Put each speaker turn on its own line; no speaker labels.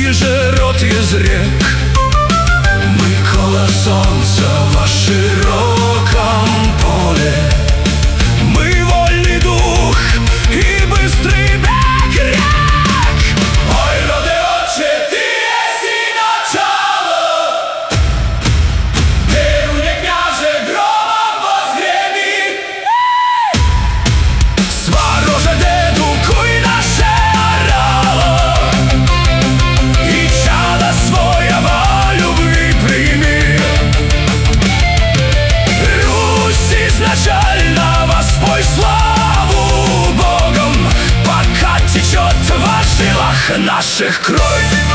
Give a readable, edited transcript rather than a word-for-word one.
же род из рек. Мы коло солнца во широком поле. Мы вольный дух и быстрый бег рек. Ой, роде отче, ты еси начало, Перуне княже громом возгреми. Свароже деду куй наше орало, и чадо своего любви прими. Русь изначально воспой славу Богом, пока течет в жилах наших кровь.